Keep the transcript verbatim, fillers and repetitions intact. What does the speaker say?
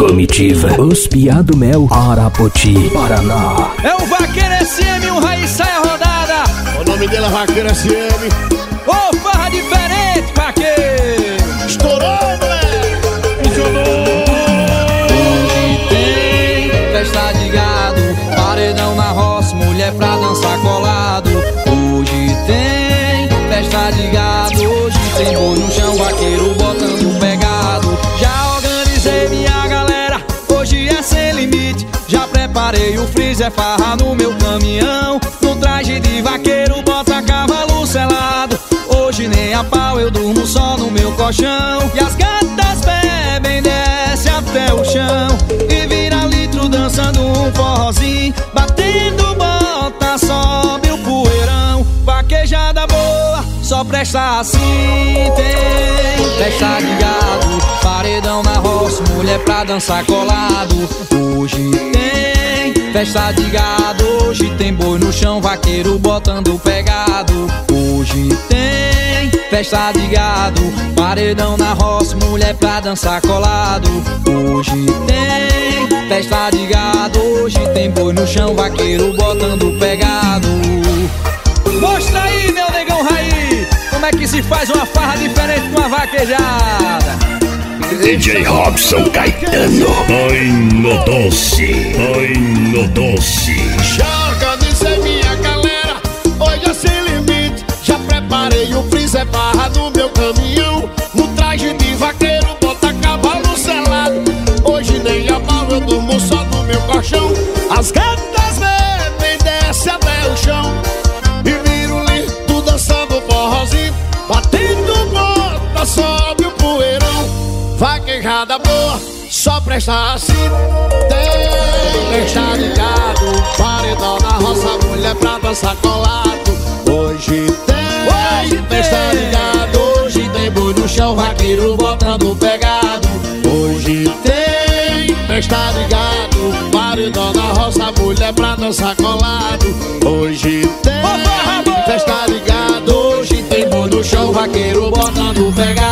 Comitiva, Os Piá do Mel, Arapoti, Paraná. É o Vaqueiro S M, um raiz sai a rodada. O nome dele é Vaqueiro S M. Ô, oh, farra diferente, vaqueiro. Estourou, moleque. Funcionou. Hoje tem festa de gado, paredão na roça, mulher pra dançar colado. Hoje tem festa de gado, hoje tem boi no chão, vaqueiro botando pegado. Já organizei minha galera, hoje é sem limite. Já preparei o freezer, farra no meu caminhão. No traje de vaqueiro, bota cavalo selado. Hoje nem a pau, eu durmo só no meu colchão. E as gatas bebem, desce até o chão e vira litro dançando um forrozinho. Batendo bota, sobe o poeirão. Vaquejada boa, só presta assim. Tem festa de gado, paredão na roça, mulher pra dançar colado. Hoje tem festa de gado, hoje tem boi no chão, vaqueiro botando pegado. Hoje tem festa de gado, paredão na roça, mulher pra dançar colado. Hoje tem festa de gado, hoje tem boi no chão, vaqueiro botando pegado. Mostra aí, meu negão raiz, como é que se faz uma farra diferente com uma vaquejada. D J Robson Caetano, ai no doce, ai no doce. Já organizei minha galera, hoje é sem limite. Já preparei o freezer, barra no meu caminhão. No traje de vaqueiro, bota cavalo selado. Hoje nem a pau, eu durmo só no meu colchão. As gatas bebem, desce até o chão e vira o lindo dançando forrozinho. Batendo bota, sobe o poeirão. Vaquejada boa, só presta assim. Tem festa de gado, paredão na roça, mulher pra dançar colado. Hoje tem, hoje festa de gado, hoje tem boi no chão, vaqueiro botando pegado. Hoje tem festa de gado, paredão na roça, mulher pra dançar colado. Hoje tem festa de gado, hoje tem boi no chão, vaqueiro botando pegado.